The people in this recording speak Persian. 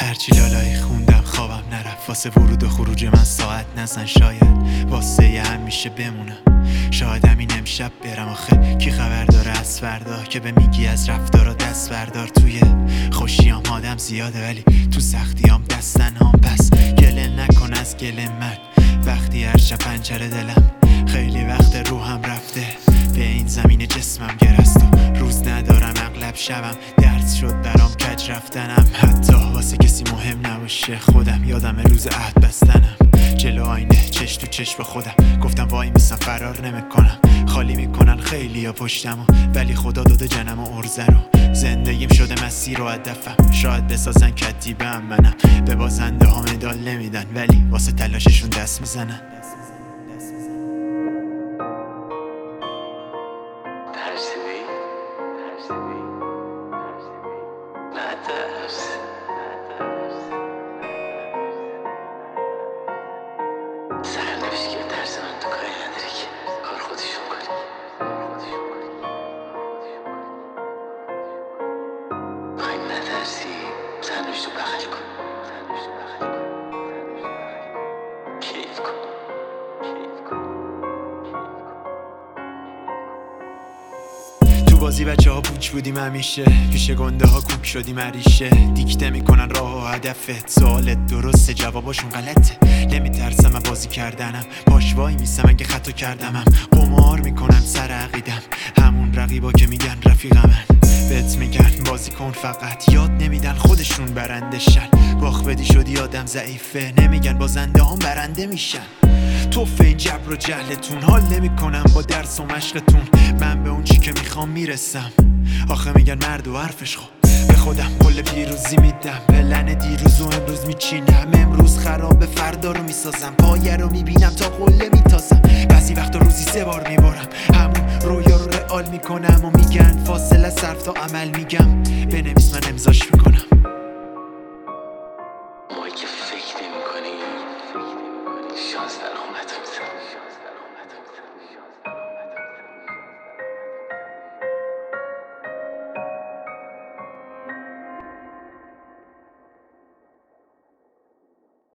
هرچی لالایی خوندم خوابم نرفت، واسه ورود و خروج من ساعت نزن، شاید واسه همیشه بمونم، شاید همین امشب برم. آخه کی خبر داره از فردا که به میگی از رفتارا دست بردار. توی خوشیام آدم زیاده ولی تو سختیام دستنام، پس گله نکن از گله من وقتی هر شب پنجره دلم خیلی وقت روحم رفته به این زمین جسمم گرست و روز ندارم اغلب شبم درد شد برام کج رفتنم، حتی واسه کسی مهم نباشه خودم یادم روز عهد بستنم، جلو آینه چش تو چش با خودم گفتم وای میسم فرار نمیکنم، خالی میکنن خیلی یا پشتمو ولی خدا داده جنم و ارزه رو، زندگیم شده مسیر و هدفم، شاید بسازن کتیبم منم، به بازنده ها مدال نمیدن ولی واسه تلاششون دست میزنن. سرنوشت که ترس من تو کاری نداره که کار خودشون کنی. بخوای نترسی سرنوشت رو بغل کن، کیف کن. تو بازی بچه ها پوچ بودیم همیشه، پیش گنده ها کوک شدیم عریشه، دیکته میکنن راه و هدفت، سوالت درسته جواباشون غلطه، نمیترسم من بازی کردنم، باش وای میسم اگه خطا کردمم، قمار میکنم سر عقیدم، همون رقیبا که میگن رفیقمن، بهت میگن بازی کن فقط، یاد نمیدن خودشون برنده شن، باخ بدی شدی آدم ضعیفه، نمیگن بازنده هم برنده میشن، توف این جبر و جهلتون، حال نمیکنم با درس و مشقتون، من به اون چی که میخوام میرسم، آخه میگن مرد و حرفش خوب، به خودم کل پیروزی میدم، پلن دیروز و امروز میچینم، امروز خراب فردا رو میسازم، پایه رو میبینم تا قله میتازم، بعضی وقتا روزی 3 بار میبارم، همون رویا رو رئال میکنم و میگن فاصله صرف تا عمل، میگم بنویس من امضاش میکنم.